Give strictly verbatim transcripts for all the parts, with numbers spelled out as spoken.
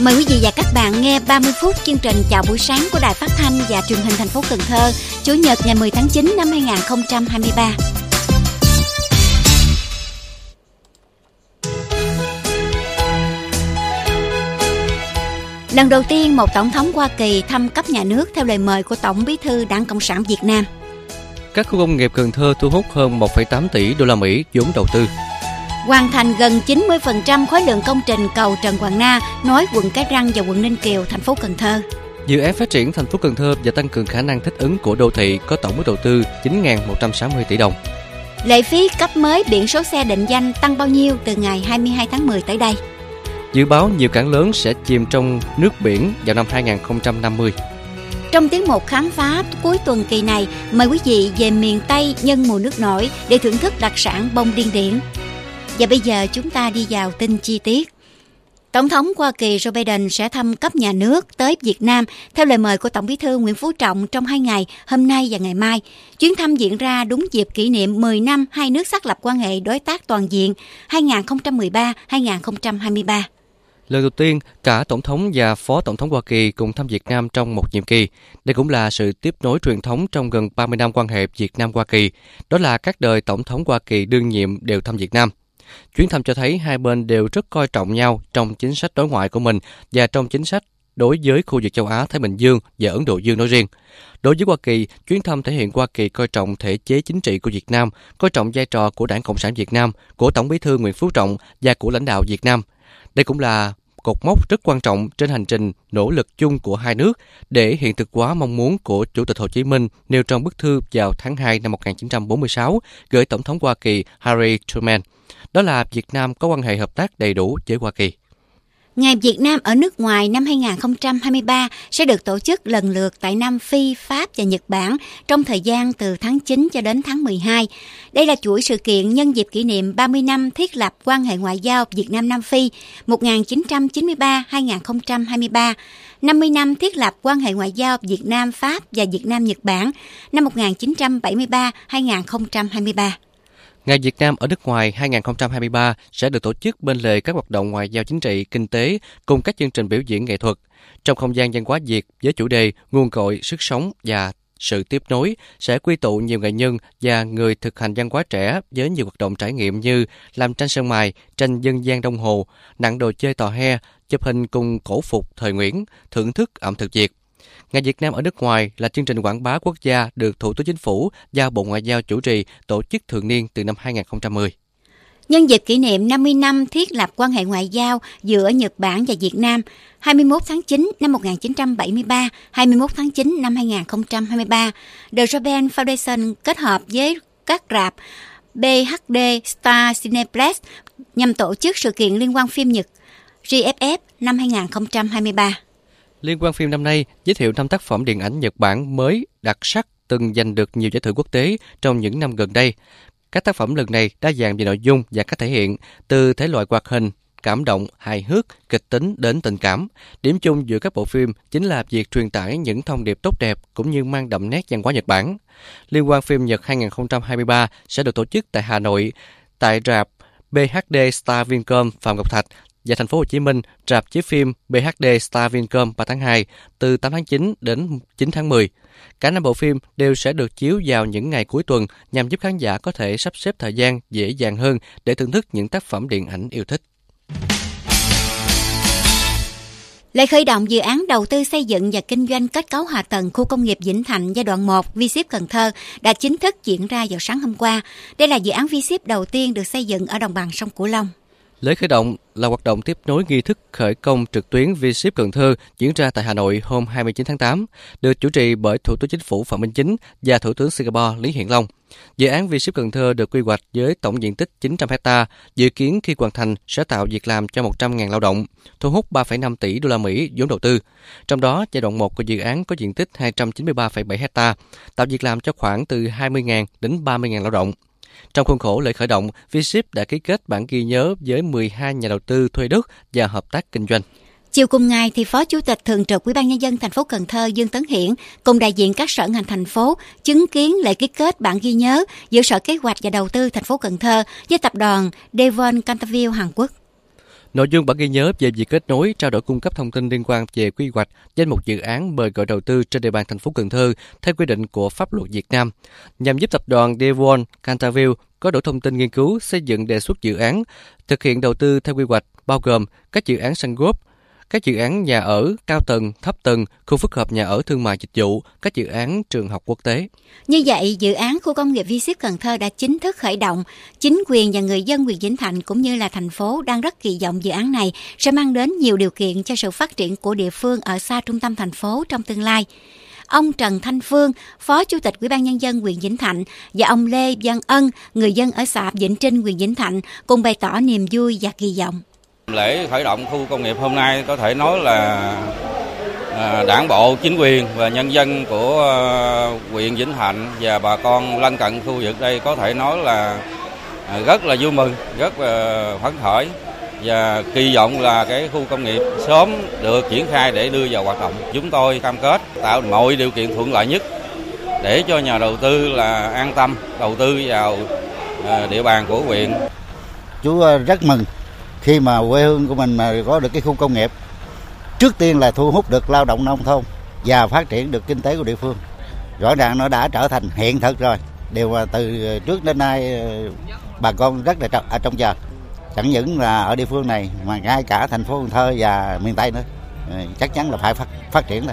Mời quý vị và các bạn nghe ba mươi phút chương trình Chào buổi sáng của Đài Phát thanh và Truyền hình thành phố Cần Thơ, Chủ nhật ngày mười tháng chín năm hai nghìn không trăm hai mươi ba. Lần đầu tiên một tổng thống Hoa Kỳ thăm cấp nhà nước theo lời mời của Tổng Bí thư Đảng Cộng sản Việt Nam. Các khu công nghiệp Cần Thơ thu hút hơn một phẩy tám tỷ đô la Mỹ vốn đầu tư. Hoàn thành gần chín mươi phần trăm khối lượng công trình cầu Trần Hoàng Na nối quận Cái Răng và quận Ninh Kiều, thành phố Cần Thơ. Dự án phát triển thành phố Cần Thơ và tăng cường khả năng thích ứng của đô thị có tổng mức đầu tư chín nghìn một trăm sáu mươi tỷ đồng. Lệ phí cấp mới biển số xe định danh tăng bao nhiêu từ ngày hai mươi hai tháng mười tới đây? Dự báo nhiều cảng lớn sẽ chìm trong nước biển vào năm hai nghìn không trăm năm mươi. Trong tiết mục khám phá cuối tuần kỳ này, mời quý vị về miền Tây nhân mùa nước nổi để thưởng thức đặc sản bông điên điển. Và bây giờ chúng ta đi vào tin chi tiết. Tổng thống Hoa Kỳ Joe Biden sẽ thăm cấp nhà nước tới Việt Nam theo lời mời của Tổng Bí thư Nguyễn Phú Trọng trong hai ngày, hôm nay và ngày mai. Chuyến thăm diễn ra đúng dịp kỷ niệm mười năm hai nước xác lập quan hệ đối tác toàn diện hai nghìn không trăm mười ba đến hai nghìn không trăm hai mươi ba. Lần đầu tiên, cả Tổng thống và Phó Tổng thống Hoa Kỳ cùng thăm Việt Nam trong một nhiệm kỳ. Đây cũng là sự tiếp nối truyền thống trong gần ba mươi năm quan hệ Việt Nam-Hoa Kỳ. Đó là các đời Tổng thống Hoa Kỳ đương nhiệm đều thăm Việt Nam. Chuyến thăm cho thấy hai bên đều rất coi trọng nhau trong chính sách đối ngoại của mình và trong chính sách đối với khu vực châu Á-Thái Bình Dương và Ấn Độ Dương nói riêng. Đối với Hoa Kỳ, chuyến thăm thể hiện Hoa Kỳ coi trọng thể chế chính trị của Việt Nam, coi trọng vai trò của Đảng Cộng sản Việt Nam, của Tổng Bí thư Nguyễn Phú Trọng và của lãnh đạo Việt Nam. Đây cũng là cột mốc rất quan trọng trên hành trình nỗ lực chung của hai nước để hiện thực hóa mong muốn của Chủ tịch Hồ Chí Minh nêu trong bức thư vào tháng hai năm một nghìn chín trăm bốn mươi sáu gửi Tổng thống Hoa Kỳ Harry Truman. Đó là Việt Nam có quan hệ hợp tác đầy đủ với Hoa Kỳ. Ngày Việt Nam ở nước ngoài năm hai nghìn không trăm hai mươi ba sẽ được tổ chức lần lượt tại Nam Phi, Pháp và Nhật Bản trong thời gian từ tháng chín cho đến tháng mười hai. Đây là chuỗi sự kiện nhân dịp kỷ niệm ba mươi năm thiết lập quan hệ ngoại giao Việt Nam-Nam Phi một nghìn chín trăm chín mươi ba đến hai nghìn không trăm hai mươi ba, năm mươi năm thiết lập quan hệ ngoại giao Việt Nam-Pháp và Việt Nam-Nhật Bản năm một nghìn chín trăm bảy mươi ba đến hai nghìn không trăm hai mươi ba. Ngày Việt Nam ở nước ngoài hai nghìn không trăm hai mươi ba sẽ được tổ chức bên lề các hoạt động ngoại giao chính trị, kinh tế cùng các chương trình biểu diễn nghệ thuật. Trong không gian văn hóa Việt với chủ đề nguồn cội, sức sống và sự tiếp nối sẽ quy tụ nhiều nghệ nhân và người thực hành văn hóa trẻ với nhiều hoạt động trải nghiệm như làm tranh sơn mài, tranh dân gian Đông Hồ, nặng đồ chơi tò he, chụp hình cùng cổ phục thời Nguyễn, thưởng thức ẩm thực Việt. Ngày Việt Nam ở nước ngoài là chương trình quảng bá quốc gia được Thủ tướng Chính phủ giao Bộ Ngoại giao chủ trì tổ chức thường niên từ năm hai nghìn không trăm mười. Nhân dịp kỷ niệm năm mươi năm thiết lập quan hệ ngoại giao giữa Nhật Bản và Việt Nam, hai mươi mốt tháng chín năm một nghìn chín trăm bảy mươi ba, hai mươi mốt tháng chín năm hai nghìn không trăm hai mươi ba, The Japan Foundation kết hợp với các rạp bê hát đê Star Cineplex nhằm tổ chức sự kiện liên hoan phim Nhật giê ép ép năm hai nghìn không trăm hai mươi ba. Liên hoan phim năm nay giới thiệu năm tác phẩm điện ảnh Nhật Bản mới đặc sắc từng giành được nhiều giải thưởng quốc tế trong những năm gần đây. Các tác phẩm lần này đa dạng về nội dung và cách thể hiện, từ thể loại hoạt hình, cảm động, hài hước, kịch tính đến tình cảm. Điểm chung giữa các bộ phim chính là việc truyền tải những thông điệp tốt đẹp cũng như mang đậm nét văn hóa Nhật Bản. Liên hoan phim Nhật hai nghìn không trăm hai mươi ba sẽ được tổ chức tại Hà Nội, tại rạp bê hát đê Star Vincom Phạm Ngọc Thạch và thành phố Hồ Chí Minh, rạp chiếu phim bê hát đê Star Vincom ba tháng hai từ tám tháng chín đến chín tháng mười. Cả năm bộ phim đều sẽ được chiếu vào những ngày cuối tuần nhằm giúp khán giả có thể sắp xếp thời gian dễ dàng hơn để thưởng thức những tác phẩm điện ảnh yêu thích. Lễ khởi động dự án đầu tư xây dựng và kinh doanh kết cấu hạ tầng khu công nghiệp Vĩnh Thạnh giai đoạn một vê xê i pê Cần Thơ đã chính thức diễn ra vào sáng hôm qua. Đây là dự án vê xê i pê đầu tiên được xây dựng ở đồng bằng sông Cửu Long. Lễ khởi động là hoạt động tiếp nối nghi thức khởi công trực tuyến vê xê i pê Cần Thơ diễn ra tại Hà Nội hôm hai mươi chín tháng tám, được chủ trì bởi Thủ tướng Chính phủ Phạm Minh Chính và Thủ tướng Singapore Lý Hiển Long. Dự án vê xê i pê Cần Thơ được quy hoạch với tổng diện tích chín trăm héc ta, dự kiến khi hoàn thành sẽ tạo việc làm cho một trăm nghìn lao động, thu hút ba phẩy năm tỷ đô la Mỹ vốn đầu tư. Trong đó, giai đoạn một của dự án có diện tích hai trăm chín mươi ba phẩy bảy héc ta, tạo việc làm cho khoảng từ hai mươi nghìn đến ba mươi nghìn lao động. Trong khuôn khổ lễ khởi động, vê xê i pê đã ký kết bản ghi nhớ với mười hai nhà đầu tư thuê đất và hợp tác kinh doanh. Chiều cùng ngày, thì Phó Chủ tịch Thường trực Ủy ban Nhân dân thành phố Cần Thơ Dương Tấn Hiển cùng đại diện các sở ngành thành phố chứng kiến lễ ký kết bản ghi nhớ giữa Sở Kế hoạch và Đầu tư thành phố Cần Thơ với tập đoàn Devon Canterville Hàn Quốc. Nội dung bản ghi nhớ về việc kết nối, trao đổi cung cấp thông tin liên quan về quy hoạch, danh mục dự án mời gọi đầu tư trên địa bàn thành phố Cần Thơ theo quy định của pháp luật Việt Nam, nhằm giúp tập đoàn Devon Canterville có đủ thông tin nghiên cứu, xây dựng đề xuất dự án, thực hiện đầu tư theo quy hoạch, bao gồm các dự án sân golf, các dự án nhà ở cao tầng, thấp tầng, khu phức hợp nhà ở thương mại dịch vụ, các dự án trường học quốc tế. Như vậy, dự án khu công nghiệp V ship Cần Thơ đã chính thức khởi động. Chính quyền và người dân huyện Vĩnh Thạnh cũng như là thành phố đang rất kỳ vọng dự án này sẽ mang đến nhiều điều kiện cho sự phát triển của địa phương ở xa trung tâm thành phố trong tương lai. Ông Trần Thanh Phương, Phó Chủ tịch Ủy ban Nhân dân huyện Vĩnh Thạnh và ông Lê Văn Ân, người dân ở xã Vĩnh Trinh, huyện Vĩnh Thạnh cùng bày tỏ niềm vui và kỳ vọng. Lễ khởi động khu công nghiệp hôm nay có thể nói là Đảng bộ, chính quyền và nhân dân của huyện Vĩnh Thạnh và bà con lân cận khu vực đây có thể nói là rất là vui mừng, rất là phấn khởi và kỳ vọng là cái khu công nghiệp sớm được triển khai để đưa vào hoạt động. Chúng tôi cam kết tạo mọi điều kiện thuận lợi nhất để cho nhà đầu tư là an tâm đầu tư vào địa bàn của huyện. Chú rất mừng khi mà quê hương của mình mà có được cái khu công nghiệp. Trước tiên là thu hút được lao động nông thôn và phát triển được kinh tế của địa phương. Rõ ràng nó đã trở thành hiện thực rồi. Điều mà từ trước đến nay bà con rất là ở trong chờ. Chẳng những là ở địa phương này mà ngay cả thành phố Cần Thơ và miền Tây nữa. Chắc chắn là phải phát, phát triển thôi.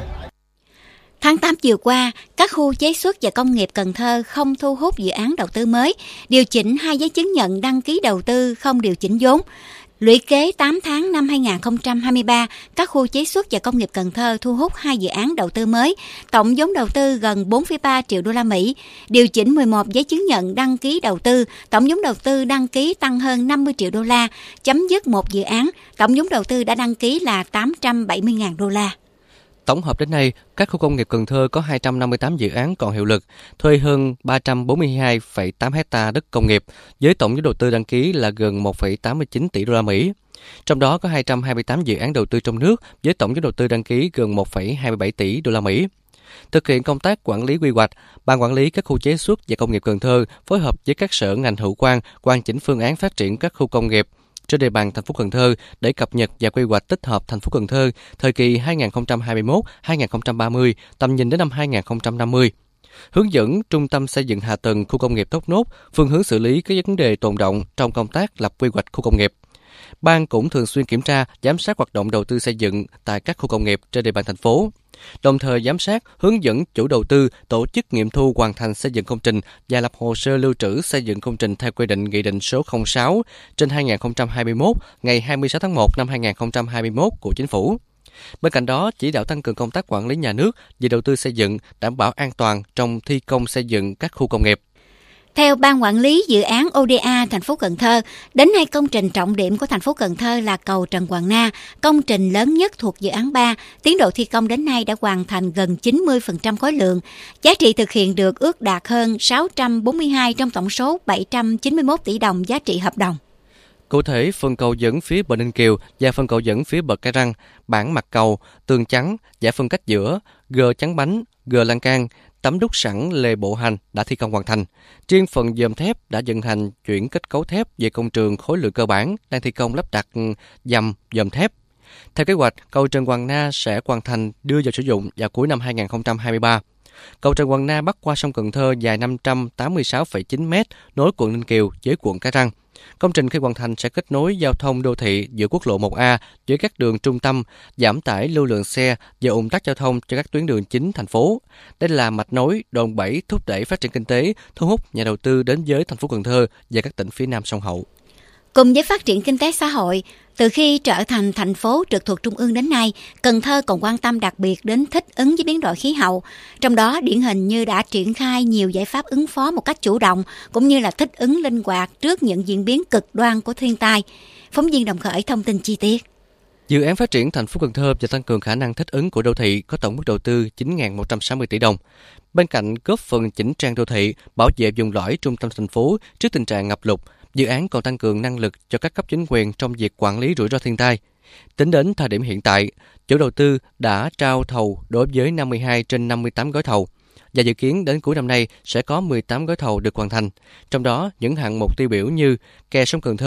Tháng tám vừa qua, các khu chế xuất và công nghiệp Cần Thơ không thu hút dự án đầu tư mới, điều chỉnh hai giấy chứng nhận đăng ký đầu tư không điều chỉnh vốn. Lũy kế tám tháng năm hai không hai ba, các khu chế xuất và công nghiệp Cần Thơ thu hút hai dự án đầu tư mới, tổng vốn đầu tư gần bốn phẩy ba triệu đô la Mỹ, điều chỉnh mười một giấy chứng nhận đăng ký đầu tư, tổng vốn đầu tư đăng ký tăng hơn năm mươi triệu đô la, chấm dứt một dự án, tổng vốn đầu tư đã đăng ký là tám trăm bảy mươi nghìn đô la. Tổng hợp đến nay, các khu công nghiệp Cần Thơ có hai trăm năm mươi tám dự án còn hiệu lực, thuê hơn ba trăm bốn mươi hai phẩy tám hectare đất công nghiệp, với tổng vốn đầu tư đăng ký là gần một phẩy tám mươi chín tỷ đô la Mỹ. Trong đó có hai trăm hai mươi tám dự án đầu tư trong nước với tổng vốn đầu tư đăng ký gần một phẩy hai mươi bảy tỷ đô la Mỹ. Thực hiện công tác quản lý quy hoạch, Ban quản lý các khu chế xuất và công nghiệp Cần Thơ phối hợp với các sở ngành hữu quan hoàn chỉnh phương án phát triển các khu công nghiệp trên địa bàn thành phố Cần Thơ để cập nhật và quy hoạch tích hợp thành phố Cần Thơ thời kỳ hai nghìn không trăm hai mươi mốt đến hai nghìn không trăm ba mươi, tầm nhìn đến năm hai nghìn không trăm năm mươi. Hướng dẫn trung tâm xây dựng hạ tầng khu công nghiệp Thốt Nốt, phương hướng xử lý các vấn đề tồn đọng trong công tác lập quy hoạch khu công nghiệp. Ban cũng thường xuyên kiểm tra, giám sát hoạt động đầu tư xây dựng tại các khu công nghiệp trên địa bàn thành phố, đồng thời giám sát, hướng dẫn chủ đầu tư tổ chức nghiệm thu hoàn thành xây dựng công trình và lập hồ sơ lưu trữ xây dựng công trình theo quy định Nghị định số không sáu trên hai nghìn không trăm hai mươi mốt ngày hai mươi sáu tháng một năm hai nghìn không trăm hai mươi mốt của Chính phủ. Bên cạnh đó, chỉ đạo tăng cường công tác quản lý nhà nước về đầu tư xây dựng, đảm bảo an toàn trong thi công xây dựng các khu công nghiệp. Theo Ban quản lý dự án ô đê a thành phố Cần Thơ, đến nay công trình trọng điểm của thành phố Cần Thơ là cầu Trần Hoàng Na, công trình lớn nhất thuộc dự án ba. Tiến độ thi công đến nay đã hoàn thành gần chín mươi phần trăm khối lượng. Giá trị thực hiện được ước đạt hơn sáu trăm bốn mươi hai trong tổng số bảy trăm chín mươi mốt tỷ đồng giá trị hợp đồng. Cụ thể, phần cầu dẫn phía bờ Ninh Kiều và phần cầu dẫn phía bờ Cái Răng, bản mặt cầu, tường chắn, giải phân cách giữa, gờ chắn bánh, gờ lan can, tấm đúc sẵn lề bộ hành đã thi công hoàn thành. Riêng phần dòm thép đã vận hành chuyển kết cấu thép về công trường khối lượng cơ bản, đang thi công lắp đặt dầm dòm thép. Theo kế hoạch, cầu Trần Hoàng Na sẽ hoàn thành đưa vào sử dụng vào cuối năm hai nghìn không trăm hai mươi ba. Cầu Trần Hoàng Na bắc qua sông Cần Thơ dài năm trăm tám mươi sáu phẩy chín mét, nối quận Ninh Kiều với quận Cái Răng. Công trình khi hoàn thành sẽ kết nối giao thông đô thị giữa quốc lộ một A với các đường trung tâm, giảm tải lưu lượng xe và ùn tắc giao thông cho các tuyến đường chính thành phố. Đây là mạch nối, đòn bẩy thúc đẩy phát triển kinh tế, thu hút nhà đầu tư đến với thành phố Cần Thơ và các tỉnh phía Nam sông Hậu. Cùng với phát triển kinh tế xã hội, từ khi trở thành thành phố trực thuộc Trung ương đến nay, Cần Thơ còn quan tâm đặc biệt đến thích ứng với biến đổi khí hậu. Trong đó, điển hình như đã triển khai nhiều giải pháp ứng phó một cách chủ động, cũng như là thích ứng linh hoạt trước những diễn biến cực đoan của thiên tai. Phóng viên Đồng Khởi thông tin chi tiết. Dự án phát triển thành phố Cần Thơ và tăng cường khả năng thích ứng của đô thị có tổng mức đầu tư chín nghìn một trăm sáu mươi tỷ đồng. Bên cạnh góp phần chỉnh trang đô thị, bảo vệ vùng lõi trung tâm thành phố trước tình trạng ngập lụt, dự án còn tăng cường năng lực cho các cấp chính quyền trong việc quản lý rủi ro thiên tai. Tính đến thời điểm hiện tại, chủ đầu tư đã trao thầu đối với năm mươi hai trên năm mươi tám gói thầu và dự kiến đến cuối năm nay sẽ có mười tám gói thầu được hoàn thành. Trong đó, những hạng mục tiêu biểu như kè sông Cần Thơ,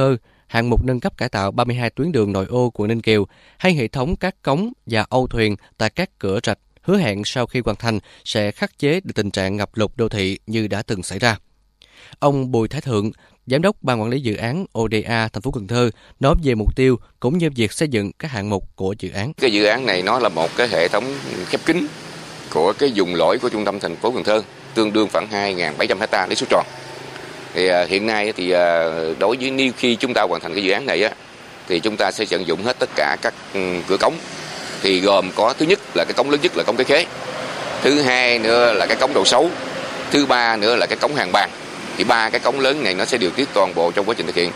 hạng mục nâng cấp cải tạo ba mươi hai tuyến đường nội ô quận Ninh Kiều hay hệ thống các cống và âu thuyền tại các cửa rạch hứa hẹn sau khi hoàn thành sẽ khắc chế được tình trạng ngập lụt đô thị như đã từng xảy ra. Ông Bùi Thái Thượng, Giám đốc Ban Quản lý Dự án ô đê a thành phố Cần Thơ nói về mục tiêu cũng như việc xây dựng các hạng mục của dự án. Cái dự án này nó là một cái hệ thống khép kín của cái vùng lõi của trung tâm thành phố Cần Thơ, tương đương khoảng hai nghìn bảy trăm héc ta lý số tròn. Thì uh, hiện nay thì uh, đối với nếu khi chúng ta hoàn thành cái dự án này á, thì chúng ta sẽ tận dụng hết tất cả các um, cửa cống. Thì gồm có thứ nhất là cái cống lớn nhất là cống Cái Khế, thứ hai nữa là cái cống Đầu Sấu, thứ ba nữa là cái cống Hàng Bàng. Thì ba cái cống lớn này nó sẽ điều tiết toàn bộ trong quá trình thực hiện.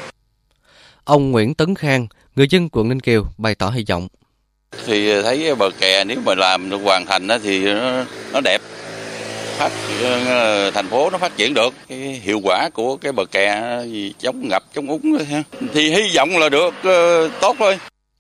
Ông Nguyễn Tấn Khang, người dân quận Ninh Kiều bày tỏ hy vọng. Thì thấy bờ kè nếu mà làm được hoàn thành thì nó, nó đẹp. Phát, thành phố nó phát triển được. Cái hiệu quả của cái bờ kè gì chống ngập, chống úng thì hy vọng là được uh, tốt thôi.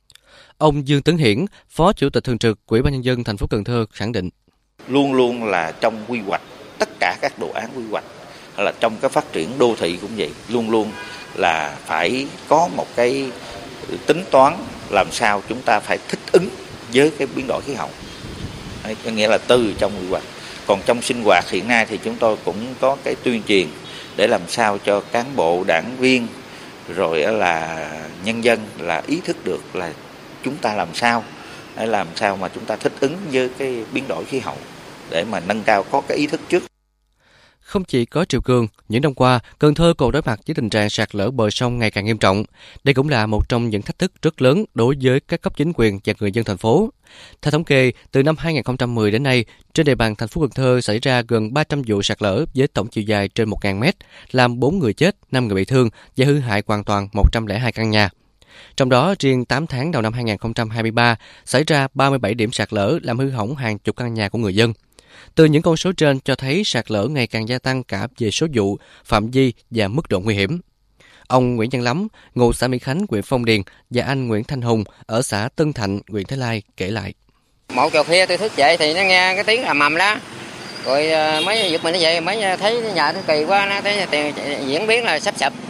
Ông Dương Tấn Hiển, Phó Chủ tịch Thường trực Ủy ban Nhân dân thành phố Cần Thơ khẳng định. Luôn luôn là trong quy hoạch, tất cả các đồ án quy hoạch, hay là trong cái phát triển đô thị cũng vậy, luôn luôn là phải có một cái tính toán làm sao chúng ta phải thích ứng với cái biến đổi khí hậu. Đấy, có nghĩa là từ trong quy hoạch. Còn trong sinh hoạt hiện nay thì chúng tôi cũng có cái tuyên truyền để làm sao cho cán bộ, đảng viên, rồi là nhân dân là ý thức được là chúng ta làm sao, để làm sao mà chúng ta thích ứng với cái biến đổi khí hậu, để mà nâng cao có cái ý thức trước. Không chỉ có triều cường, những năm qua, Cần Thơ còn đối mặt với tình trạng sạt lở bờ sông ngày càng nghiêm trọng. Đây cũng là một trong những thách thức rất lớn đối với các cấp chính quyền và người dân thành phố. Theo thống kê, từ năm hai nghìn không trăm mười đến nay, trên địa bàn thành phố Cần Thơ xảy ra gần ba trăm vụ sạt lở với tổng chiều dài trên một nghìn mét, làm bốn người chết, năm người bị thương và hư hại hoàn toàn một trăm lẻ hai căn nhà. Trong đó, riêng tám tháng đầu năm hai nghìn không trăm hai mươi ba, xảy ra ba mươi bảy điểm sạt lở làm hư hỏng hàng chục căn nhà của người dân. Từ những con số trên cho thấy sạt lở ngày càng gia tăng cả về số vụ, phạm vi và mức độ nguy hiểm. Ông Nguyễn Văn Lắm, ngụ xã Mỹ Khánh, huyện Phong Điền và anh Nguyễn Thanh Hùng ở xã Tân Thạnh, huyện Thới Lai kể lại. Một giờ khuya tôi thức dậy thì nó nghe cái tiếng ầm ầm đó. Rồi mấy giật mình nó vậy, mấy thấy nhà nó kỳ quá, nó thấy diễn biến là sắp sập.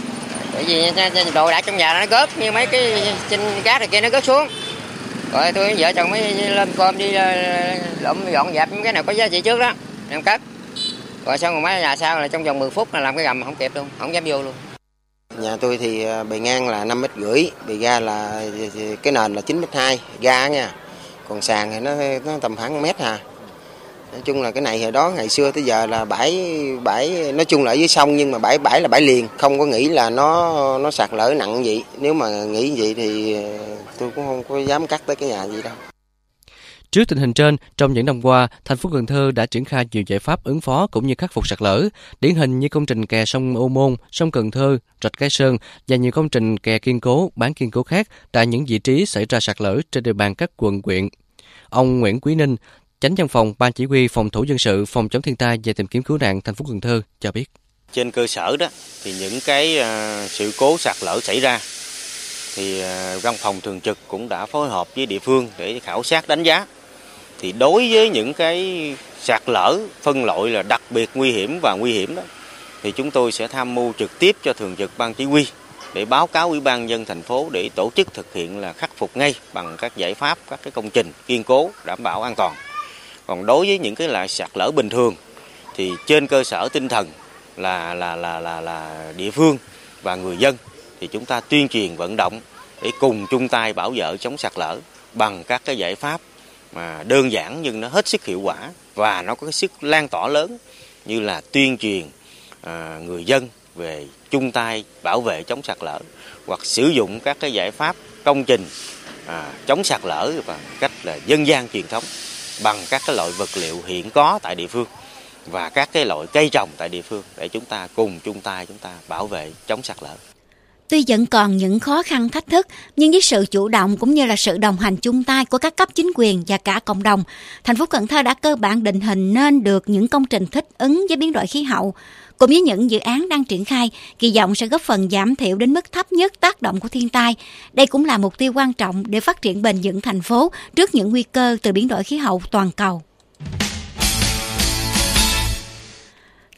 Bởi vì đồ đạc trong nhà nó gớt như mấy cái trên cát này kia nó gớt xuống. Rồi tôi vợ chồng mới lên cơm đi lụm dọn dẹp cái nào có giá trị trước đó, em cất. Rồi xong rồi mấy nhà sau là trong vòng mười phút là làm cái gầm không kịp luôn, không dám vô luôn. Nhà tôi thì bề ngang là năm mét rưỡi, bề ga là cái nền là chín mét hai, ga nha. Còn sàn thì nó nó tầm khoảng mét hà. Nói chung là cái này hồi đó ngày xưa tới giờ là bãi bãi nói chung là ở dưới sông, nhưng mà bãi bãi là bãi liền, không có nghĩ là nó nó sạt lở nặng vậy. Nếu mà nghĩ vậy thì tôi cũng không có dám cắt tới cái nhà gì đâu. Trước tình hình trên, trong những năm qua, thành phố Cần Thơ đã triển khai nhiều giải pháp ứng phó cũng như khắc phục sạt lở, điển hình như công trình kè sông Ô Môn, sông Cần Thơ, rạch Cái Sơn và nhiều công trình kè kiên cố, bán kiên cố khác tại những vị trí xảy ra sạt lở trên địa bàn các quận, huyện. Ông Nguyễn Quý Ninh, Chánh Văn phòng Ban Chỉ huy Phòng thủ dân sự, Phòng chống thiên tai và tìm kiếm cứu nạn thành phố Cần Thơ cho biết. Trên cơ sở đó thì những cái uh, sự cố sạt lở xảy ra thì uh, Văn phòng thường trực cũng đã phối hợp với địa phương để khảo sát đánh giá. Thì đối với những cái sạt lở phân loại là đặc biệt nguy hiểm và nguy hiểm đó thì chúng tôi sẽ tham mưu trực tiếp cho thường trực Ban Chỉ huy để báo cáo Ủy ban nhân dân thành phố để tổ chức thực hiện là khắc phục ngay bằng các giải pháp, các cái công trình kiên cố đảm bảo an toàn. Còn đối với những cái loại sạt lở bình thường thì trên cơ sở tinh thần là là là là là địa phương và người dân thì chúng ta tuyên truyền vận động để cùng chung tay bảo vệ chống sạt lở bằng các cái giải pháp mà đơn giản nhưng nó hết sức hiệu quả và nó có cái sức lan tỏa lớn, như là tuyên truyền à, người dân về chung tay bảo vệ chống sạt lở hoặc sử dụng các cái giải pháp công trình à, chống sạt lở bằng cách là dân gian truyền thống bằng các cái loại vật liệu hiện có tại địa phương và các cái loại cây trồng tại địa phương để chúng ta cùng chung tay chúng ta bảo vệ chống sạt lở. Tuy vẫn còn những khó khăn thách thức, nhưng với sự chủ động cũng như là sự đồng hành chung tay của các cấp chính quyền và cả cộng đồng, thành phố Cần Thơ đã cơ bản định hình nên được những công trình thích ứng với biến đổi khí hậu. Cùng với những dự án đang triển khai, kỳ vọng sẽ góp phần giảm thiểu đến mức thấp nhất tác động của thiên tai. Đây cũng là mục tiêu quan trọng để phát triển bền vững thành phố trước những nguy cơ từ biến đổi khí hậu toàn cầu.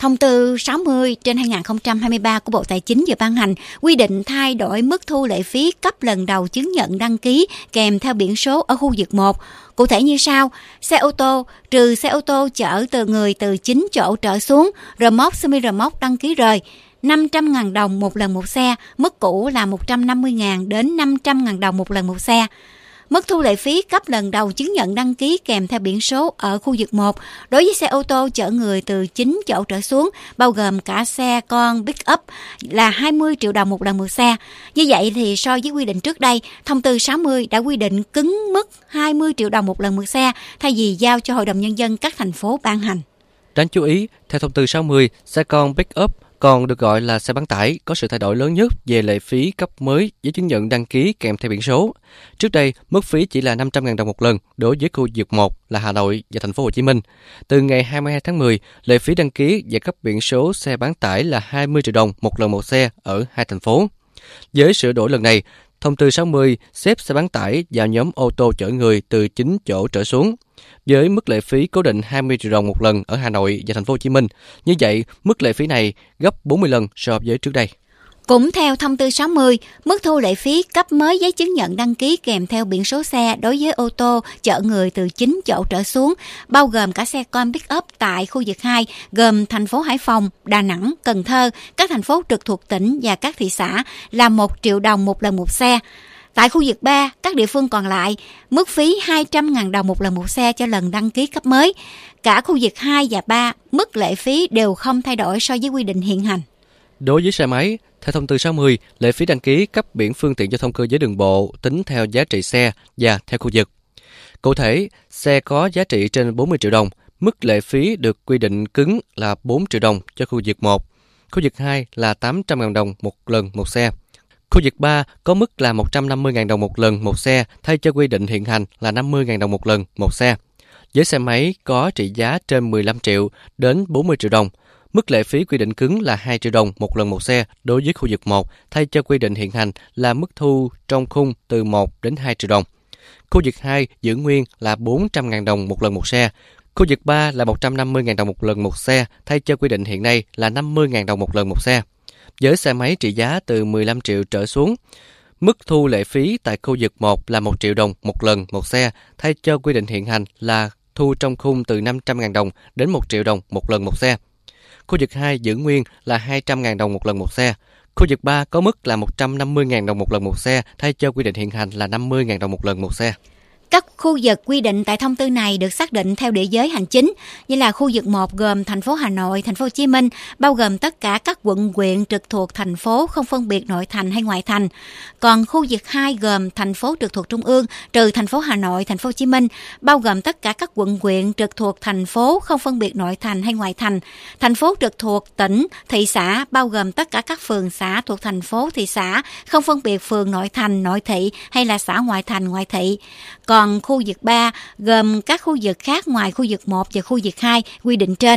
Thông tư sáu mươi trên hai nghìn không trăm hai mươi ba của Bộ Tài chính vừa ban hành quy định thay đổi mức thu lệ phí cấp lần đầu chứng nhận đăng ký kèm theo biển số ở khu vực một. Cụ thể như sau: xe ô tô trừ xe ô tô chở từ người từ chín chỗ trở xuống, rờ móc, semi rờ móc đăng ký rời, năm trăm nghìn đồng một lần một xe, mức cũ là một trăm năm mươi nghìn đến năm trăm nghìn đồng một lần một xe. Mức thu lệ phí cấp lần đầu chứng nhận đăng ký kèm theo biển số ở khu vực một đối với xe ô tô chở người từ chín chỗ trở xuống, bao gồm cả xe con pick-up là hai mươi triệu đồng một lần một xe. Như vậy thì so với quy định trước đây, thông tư sáu mươi đã quy định cứng mức hai mươi triệu đồng một lần một xe thay vì giao cho Hội đồng Nhân dân các thành phố ban hành. Đáng chú ý, theo thông tư sáu mươi, xe con pick-up còn được gọi là xe bán tải có sự thay đổi lớn nhất về lệ phí cấp mới giấy chứng nhận đăng ký kèm theo biển số. Trước đây, mức phí chỉ là năm trăm nghìn đồng một lần đối với khu vực một là Hà Nội và thành phố Hồ Chí Minh. Từ ngày hai mươi hai tháng mười, lệ phí đăng ký và cấp biển số xe bán tải là hai mươi triệu đồng một lần một xe ở hai thành phố. Với sửa đổi lần này, thông tư sáu mươi xếp xe bán tải vào nhóm ô tô chở người từ chín chỗ trở xuống, với mức lệ phí cố định hai mươi triệu đồng một lần ở Hà Nội và thành phố Hồ Chí Minh. Như vậy, mức lệ phí này gấp bốn mươi lần so với trước đây. Cũng theo thông tư sáu mươi, mức thu lệ phí cấp mới giấy chứng nhận đăng ký kèm theo biển số xe đối với ô tô chở người từ chín chỗ trở xuống, bao gồm cả xe con pick-up tại khu vực hai, gồm thành phố Hải Phòng, Đà Nẵng, Cần Thơ, các thành phố trực thuộc tỉnh và các thị xã là một triệu đồng một lần một xe. Tại khu vực ba, các địa phương còn lại, mức phí hai trăm nghìn đồng một lần một xe cho lần đăng ký cấp mới. Cả khu vực hai và ba, mức lệ phí đều không thay đổi so với quy định hiện hành. Đối với xe máy, theo thông tư sáu mươi, lệ phí đăng ký cấp biển phương tiện giao thông cơ giới đường bộ tính theo giá trị xe và theo khu vực. Cụ thể, xe có giá trị trên bốn mươi triệu đồng, mức lệ phí được quy định cứng là bốn triệu đồng cho khu vực một. Khu vực hai là tám trăm nghìn đồng một lần một xe. Khu vực ba có mức là một trăm năm mươi nghìn đồng một lần một xe thay cho quy định hiện hành là năm mươi nghìn đồng một lần một xe. Với xe máy có trị giá trên mười lăm triệu đến bốn mươi triệu đồng, mức lệ phí quy định cứng là hai triệu đồng một lần một xe đối với khu vực một thay cho quy định hiện hành là mức thu trong khung từ một đến hai triệu đồng. Khu vực hai giữ nguyên là bốn trăm nghìn đồng một lần một xe. Khu vực ba là một trăm năm mươi nghìn đồng một lần một xe thay cho quy định hiện nay là năm mươi nghìn đồng một lần một xe. Với xe máy trị giá từ mười lăm triệu trở xuống, mức thu lệ phí tại khu vực một là một triệu đồng một lần một xe thay cho quy định hiện hành là thu trong khung từ năm trăm nghìn đồng đến một triệu đồng một lần một xe. Khu vực hai giữ nguyên là hai trăm nghìn đồng một lần một xe. Khu vực ba có mức là một trăm năm mươi nghìn đồng một lần một xe thay cho quy định hiện hành là năm mươi nghìn đồng một lần một xe. Các khu vực quy định tại thông tư này được xác định theo địa giới hành chính, như là khu vực một gồm thành phố Hà Nội, thành phố Hồ Chí Minh, bao gồm tất cả các quận huyện trực thuộc thành phố không phân biệt nội thành hay ngoại thành. Còn khu vực hai gồm thành phố trực thuộc trung ương trừ thành phố Hà Nội, thành phố Hồ Chí Minh, bao gồm tất cả các quận huyện trực thuộc thành phố không phân biệt nội thành hay ngoại thành. Thành phố trực thuộc tỉnh, thị xã bao gồm tất cả các phường xã thuộc thành phố, thị xã không phân biệt phường nội thành, nội thị hay là xã ngoại thành, ngoại thị. Còn khu vực ba gồm các khu vực khác ngoài khu vực một và khu vực hai quy định trên.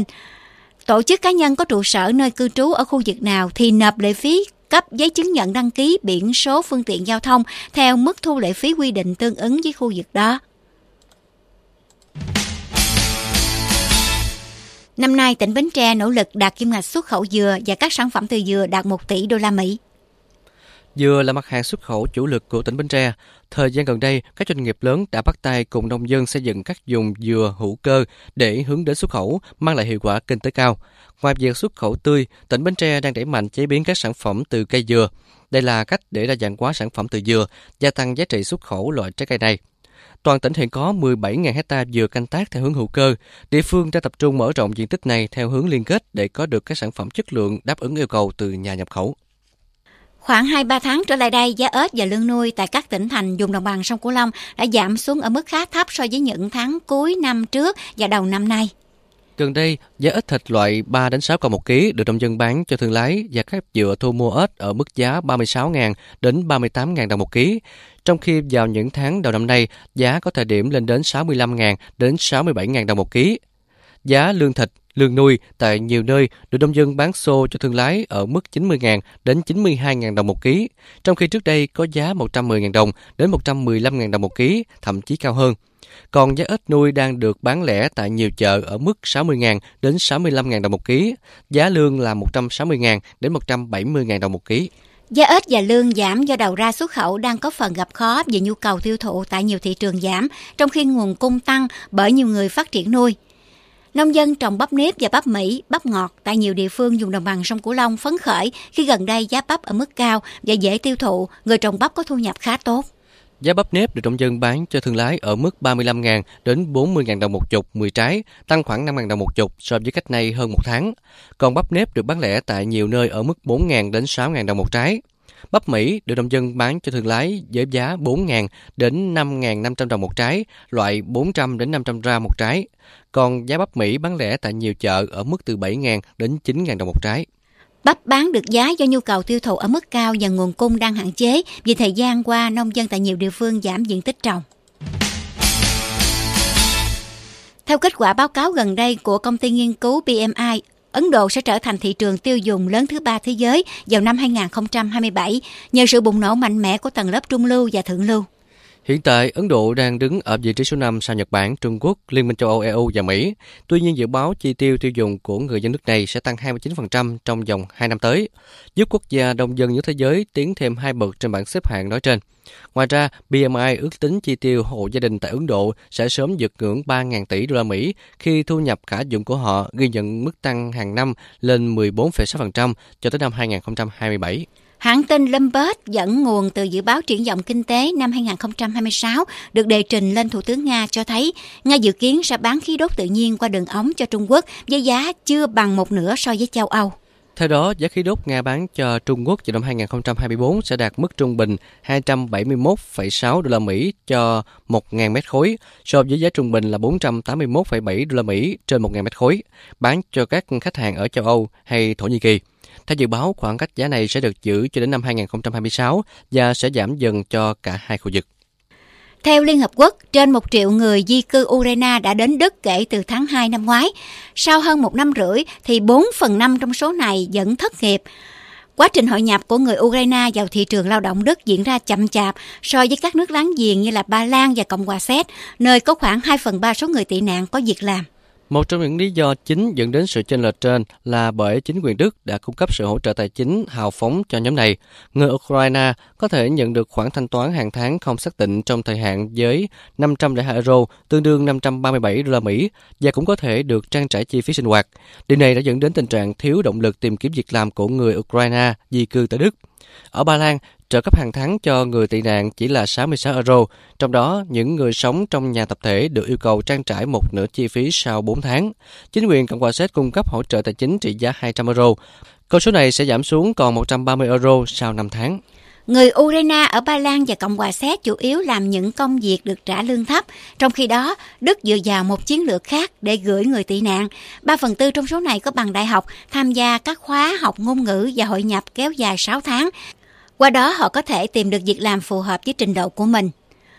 Tổ chức cá nhân có trụ sở nơi cư trú ở khu vực nào thì nộp lệ phí cấp giấy chứng nhận đăng ký biển số phương tiện giao thông theo mức thu lệ phí quy định tương ứng với khu vực đó. Năm nay, tỉnh Bến Tre nỗ lực đạt kim ngạch xuất khẩu dừa và các sản phẩm từ dừa đạt một tỷ đô la Mỹ. Dừa là mặt hàng xuất khẩu chủ lực của tỉnh Bến Tre. Thời gian gần đây, các doanh nghiệp lớn đã bắt tay cùng nông dân xây dựng các vùng dừa hữu cơ để hướng đến xuất khẩu, mang lại hiệu quả kinh tế cao. Ngoài việc xuất khẩu tươi, tỉnh Bến Tre đang đẩy mạnh chế biến các sản phẩm từ cây dừa. Đây là cách để đa dạng hóa sản phẩm từ dừa, gia tăng giá trị xuất khẩu loại trái cây này. Toàn tỉnh hiện có mười bảy nghìn héc ta dừa canh tác theo hướng hữu cơ. Địa phương đã tập trung mở rộng diện tích này theo hướng liên kết để có được các sản phẩm chất lượng đáp ứng yêu cầu từ nhà nhập khẩu. Khoảng hai ba tháng trở lại đây, giá ếch và lươn nuôi tại các tỉnh thành vùng đồng bằng sông Cửu Long đã giảm xuống ở mức khá thấp so với những tháng cuối năm trước và đầu năm nay. Gần đây, giá ếch thịt loại ba đến sáu con một ký được nông dân bán cho thương lái và các dựa thu mua ếch ở mức giá ba mươi sáu nghìn đến ba mươi tám nghìn đồng một ký. Trong khi vào những tháng đầu năm nay, giá có thời điểm lên đến sáu mươi lăm nghìn đến sáu mươi bảy nghìn đồng một ký. Giá lương thịt, lương nuôi tại nhiều nơi được nông dân bán xô cho thương lái ở mức chín mươi nghìn đến chín mươi hai nghìn đồng một ký, trong khi trước đây có giá một trăm mười nghìn đồng đến một trăm mười lăm nghìn đồng một ký, thậm chí cao hơn. Còn giá ếch nuôi đang được bán lẻ tại nhiều chợ ở mức sáu mươi nghìn đến sáu mươi lăm nghìn đồng một ký, giá lương là một trăm sáu mươi nghìn đến một trăm bảy mươi nghìn đồng một ký. Giá ếch và lương giảm do đầu ra xuất khẩu đang có phần gặp khó vì nhu cầu tiêu thụ tại nhiều thị trường giảm, trong khi nguồn cung tăng bởi nhiều người phát triển nuôi. Nông dân trồng bắp nếp và bắp Mỹ, bắp ngọt tại nhiều địa phương vùng đồng bằng sông Cửu Long phấn khởi khi gần đây giá bắp ở mức cao và dễ tiêu thụ, người trồng bắp có thu nhập khá tốt. Giá bắp nếp được nông dân bán cho thương lái ở mức ba mươi lăm nghìn đến bốn mươi nghìn đồng một chục mười trái, tăng khoảng năm nghìn đồng một chục so với cách nay hơn một tháng. Còn bắp nếp được bán lẻ tại nhiều nơi ở mức bốn nghìn đến sáu nghìn đồng một trái. Bắp Mỹ được nông dân bán cho thương lái với giá bốn nghìn đến năm nghìn năm trăm đồng một trái, loại bốn trăm đến năm trăm gram một trái. Còn giá bắp Mỹ bán lẻ tại nhiều chợ ở mức từ bảy nghìn đến chín nghìn đồng một trái. Bắp bán được giá do nhu cầu tiêu thụ ở mức cao và nguồn cung đang hạn chế, vì thời gian qua nông dân tại nhiều địa phương giảm diện tích trồng. Theo kết quả báo cáo gần đây của công ty nghiên cứu B M I, Ấn Độ sẽ trở thành thị trường tiêu dùng lớn thứ ba thế giới vào năm hai nghìn không trăm hai mươi bảy nhờ sự bùng nổ mạnh mẽ của tầng lớp trung lưu và thượng lưu. Hiện tại, Ấn Độ đang đứng ở vị trí số năm sau Nhật Bản, Trung Quốc, Liên minh châu Âu E U và Mỹ. Tuy nhiên, dự báo chi tiêu tiêu dùng của người dân nước này sẽ tăng hai mươi chín phần trăm trong vòng hai năm tới, giúp quốc gia đông dân nhất thế giới tiến thêm hai bậc trên bảng xếp hạng nói trên. Ngoài ra, B M I ước tính chi tiêu hộ gia đình tại Ấn Độ sẽ sớm vượt ngưỡng ba nghìn tỷ đô la Mỹ khi thu nhập khả dụng của họ ghi nhận mức tăng hàng năm lên mười bốn phẩy sáu phần trăm cho tới năm hai nghìn không trăm hai mươi bảy. Hãng tin Bloomberg dẫn nguồn từ dự báo triển vọng kinh tế năm hai nghìn không trăm hai mươi sáu được đề trình lên Thủ tướng Nga cho thấy Nga dự kiến sẽ bán khí đốt tự nhiên qua đường ống cho Trung Quốc với giá chưa bằng một nửa so với châu Âu. Theo đó, giá khí đốt Nga bán cho Trung Quốc vào năm hai nghìn không trăm hai mươi tư sẽ đạt mức trung bình hai trăm bảy mươi mốt phẩy sáu đô la Mỹ cho một nghìn mét khối, so với giá trung bình là bốn trăm tám mươi mốt phẩy bảy đô la Mỹ trên một nghìn mét khối, bán cho các khách hàng ở châu Âu hay Thổ Nhĩ Kỳ. Theo dự báo, khoảng cách giá này sẽ được giữ cho đến năm hai nghìn không trăm hai mươi sáu và sẽ giảm dần cho cả hai khu vực. Theo Liên Hợp Quốc, trên một triệu người di cư Ukraine đã đến Đức kể từ tháng hai năm ngoái. Sau hơn một năm rưỡi, thì bốn phần năm trong số này vẫn thất nghiệp. Quá trình hội nhập của người Ukraine vào thị trường lao động Đức diễn ra chậm chạp so với các nước láng giềng như là Ba Lan và Cộng hòa Séc, nơi có khoảng hai phần ba số người tị nạn có việc làm. Một trong những lý do chính dẫn đến sự chênh lệch trên là bởi chính quyền Đức đã cung cấp sự hỗ trợ tài chính hào phóng cho nhóm này. Người Ukraine có thể nhận được khoản thanh toán hàng tháng không xác định trong thời hạn với năm trăm lẻ hai euro, tương đương năm trăm ba mươi bảy đô la Mỹ, và cũng có thể được trang trải chi phí sinh hoạt. Điều này đã dẫn đến tình trạng thiếu động lực tìm kiếm việc làm của người Ukraine di cư tới Đức. Ở Ba Lan, trợ cấp hàng tháng cho người tị nạn chỉ là sáu mươi sáu euro, trong đó những người sống trong nhà tập thể được yêu cầu trang trải một nửa chi phí sau bốn tháng. Chính quyền Cộng hòa Séc cung cấp hỗ trợ tài chính trị giá hai trăm euro. Con số này sẽ giảm xuống còn một trăm ba mươi euro sau năm tháng. Người Ukraine ở Ba Lan và Cộng hòa Séc chủ yếu làm những công việc được trả lương thấp, trong khi đó Đức dựa vào một chiến lược khác để gửi người tị nạn. Ba phần tư trong số này có bằng đại học, tham gia các khóa học ngôn ngữ và hội nhập kéo dài sáu tháng. Qua đó họ có thể tìm được việc làm phù hợp với trình độ của mình.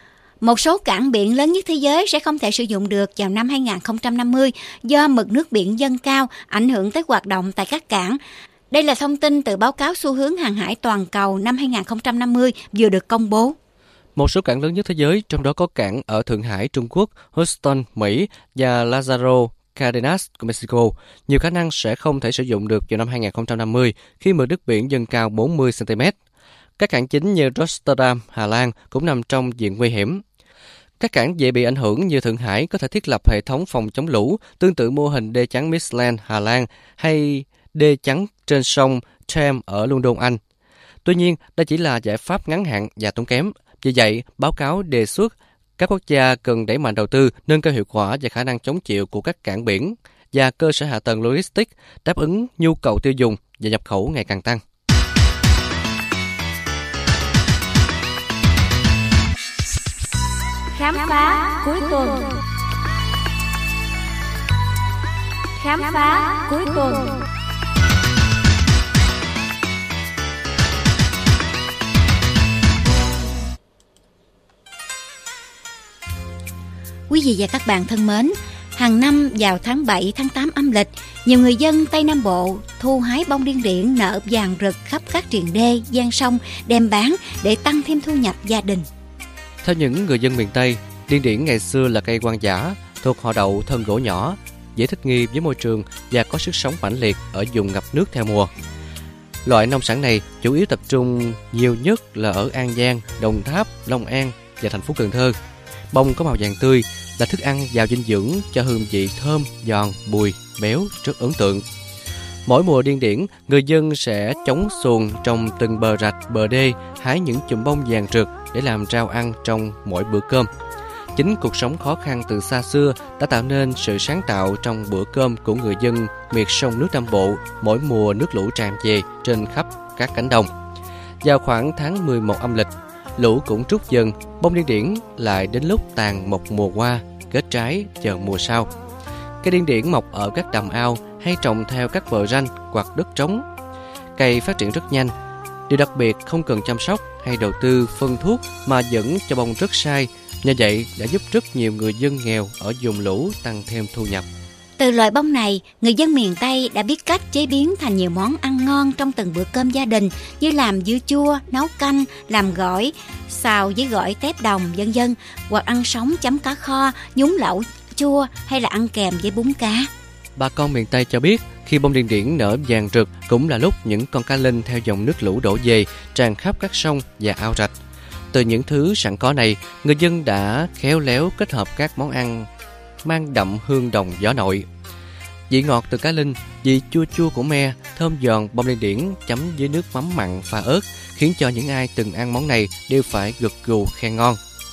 Một số cảng biển lớn nhất thế giới sẽ không thể sử dụng được vào năm hai nghìn không trăm năm mươi do mực nước biển dâng cao ảnh hưởng tới hoạt động tại các cảng. Đây là thông tin từ báo cáo xu hướng hàng hải toàn cầu năm hai nghìn không trăm năm mươi vừa được công bố. Một số cảng lớn nhất thế giới, trong đó có cảng ở Thượng Hải, Trung Quốc, Houston, Mỹ và Lázaro Cárdenas của Mexico, nhiều khả năng sẽ không thể sử dụng được vào năm hai nghìn không trăm năm mươi khi mực nước biển dâng cao bốn mươi xăng ti mét. Các cảng chính như Rotterdam, Hà Lan cũng nằm trong diện nguy hiểm. Các cảng dễ bị ảnh hưởng như Thượng Hải có thể thiết lập hệ thống phòng chống lũ tương tự mô hình đê chắn Michelin, Hà Lan hay đê chắn trên sông Thames ở London, Anh. Tuy nhiên, đây chỉ là giải pháp ngắn hạn và tốn kém. Vì vậy, báo cáo đề xuất các quốc gia cần đẩy mạnh đầu tư, nâng cao hiệu quả và khả năng chống chịu của các cảng biển và cơ sở hạ tầng logistics đáp ứng nhu cầu tiêu dùng và nhập khẩu ngày càng tăng. Khám phá cuối tuần. Khám phá cuối tuần. Quý vị và các bạn thân mến, hàng năm vào tháng bảy, tháng tám âm lịch, nhiều người dân Tây Nam Bộ thu hái bông điên điển nở vàng rực khắp các triền đê, gian sông đem bán để tăng thêm thu nhập gia đình. Theo những người dân miền Tây, Điên điển ngày xưa là cây hoang dã, thuộc họ đậu thân gỗ nhỏ, dễ thích nghi với môi trường và có sức sống mãnh liệt ở vùng ngập nước theo mùa. Loại nông sản này chủ yếu tập trung nhiều nhất là ở An Giang, Đồng Tháp, Long An và thành phố Cần Thơ. Bông có màu vàng tươi, là thức ăn giàu dinh dưỡng cho hương vị thơm, giòn, bùi, béo rất ấn tượng. Mỗi mùa điên điển, người dân sẽ chống xuồng trong từng bờ rạch, bờ đê, hái những chùm bông vàng rực để làm rau ăn trong mỗi bữa cơm. Chính cuộc sống khó khăn từ xa xưa đã tạo nên sự sáng tạo trong bữa cơm của người dân miệt sông nước Nam Bộ mỗi mùa nước lũ tràn về trên khắp các cánh đồng. Vào khoảng tháng mười một âm lịch, lũ cũng trút dần, bông điên điển lại đến lúc tàn một mùa hoa, kết trái chờ mùa sau. Cây điên điển mọc ở các đầm ao hay trồng theo các bờ ranh hoặc đất trống. Cây phát triển rất nhanh. Điều đặc biệt không cần chăm sóc hay đầu tư phân thuốc mà vẫn cho bông rất sai. Nhờ vậy đã giúp rất nhiều người dân nghèo ở vùng lũ tăng thêm thu nhập. Từ loại bông này, người dân miền Tây đã biết cách chế biến thành nhiều món ăn ngon trong từng bữa cơm gia đình, như làm dưa chua, nấu canh, làm gỏi, xào với gỏi tép đồng, vân vân, hoặc ăn sống chấm cá kho, nhúng lẩu chua hay là ăn kèm với bún cá. Bà con miền Tây cho biết, khi bông điên điển nở vàng rực cũng là lúc những con cá linh theo dòng nước lũ đổ về, tràn khắp các sông và ao rạch. Từ những thứ sẵn có này, người dân đã khéo léo kết hợp các món ăn mang đậm hương đồng gió nội. Vị ngọt từ cá linh, vị chua chua của me, thơm giòn bông điên điển chấm với nước mắm mặn pha ớt khiến cho những ai từng ăn món này đều phải gật gù khen ngon.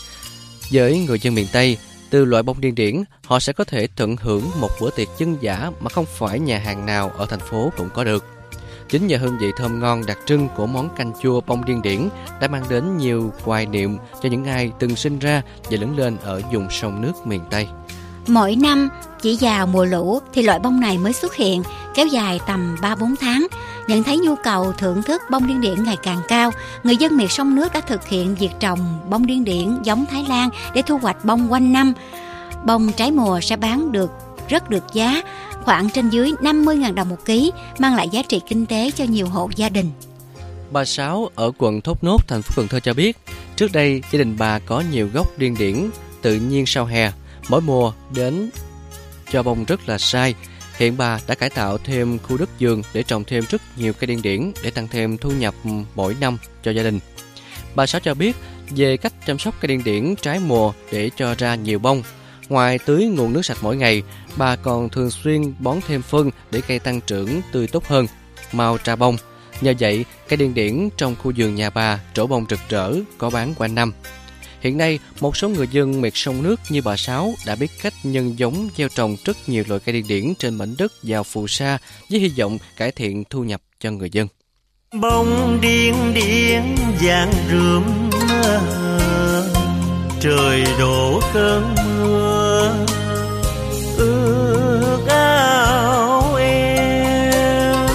Với người dân miền Tây, từ loại bông điên điển, họ sẽ có thể tận hưởng một bữa tiệc dân dã mà không phải nhà hàng nào ở thành phố cũng có được. Chính nhờ hương vị thơm ngon đặc trưng của món canh chua bông điên điển đã mang đến nhiều hoài niệm cho những ai từng sinh ra và lớn lên ở vùng sông nước miền Tây. Mỗi năm, chỉ vào mùa lũ thì loại bông này mới xuất hiện, kéo dài tầm ba bốn tháng. Nhận thấy nhu cầu thưởng thức bông điên điển ngày càng cao, người dân miệt sông nước đã thực hiện việc trồng bông điên điển giống Thái Lan để thu hoạch bông quanh năm. Bông trái mùa sẽ bán được rất được giá, khoảng trên dưới năm mươi nghìn đồng một ký, mang lại giá trị kinh tế cho nhiều hộ gia đình. Bà Sáu ở quận Thốt Nốt, thành phố Cần Thơ cho biết, trước đây gia đình bà có nhiều gốc điên điển tự nhiên sau hè, mỗi mùa đến cho bông rất là sai. Hiện bà đã cải tạo thêm khu đất vườn để trồng thêm rất nhiều cây điên điển để tăng thêm thu nhập mỗi năm cho gia đình. Bà Sáu cho biết về cách chăm sóc cây điên điển trái mùa để cho ra nhiều bông. Ngoài tưới nguồn nước sạch mỗi ngày, bà còn thường xuyên bón thêm phân để cây tăng trưởng tươi tốt hơn, mau ra bông. Nhờ vậy, cây điên điển trong khu vườn nhà bà trổ bông rực rỡ, có bán quanh năm. Hiện nay, một số người dân miệt sông nước như bà Sáu đã biết cách nhân giống gieo trồng rất nhiều loại cây điên điển trên mảnh đất giàu phù sa với hy vọng cải thiện thu nhập cho người dân. Bông điên điển vàng rượm, trời đổ cơn mưa, ước ao em.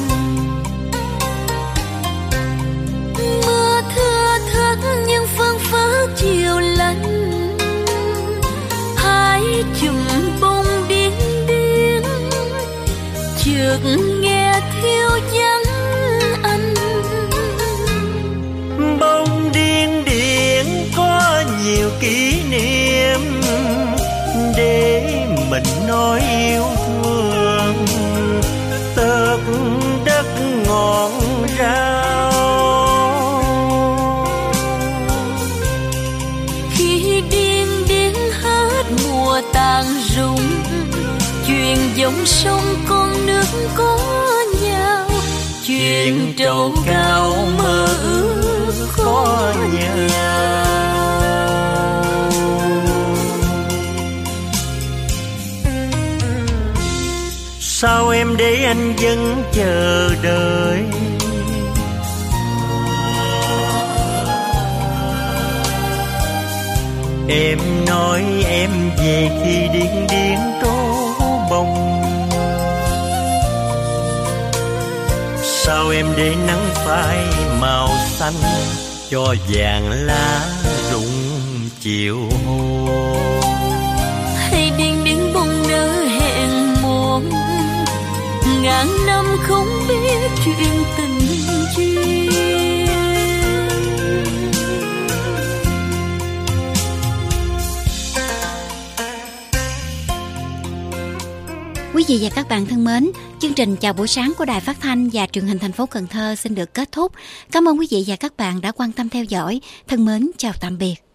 Mưa thưa thớt nhưng phơn phớt chiều lạnh, hai chùm bông điên điển chợt nghe thiếu vắng anh. Bông điên điển có nhiều kỷ niệm để mình nói yêu thương, tớt đất ngọn rau. Khi điên điển hết mùa tàn rụng, chuyện dòng sông con nước có nhau, chuyện trầu cao mơ ước khó nhau. Sao em để anh vẫn chờ đợi, em nói em về khi điên điển trổ bông. Sao em để nắng phai màu xanh cho vàng lá rụng chiều hôm. Hay điên điển bông nở hẹn muộn, ngàn năm không biết chuyện tình duyên. Quý vị và các bạn thân mến, chương trình Chào buổi sáng của Đài Phát thanh và Truyền hình thành phố Cần Thơ xin được kết thúc. Cảm ơn quý vị và các bạn đã quan tâm theo dõi. Thân mến, chào tạm biệt.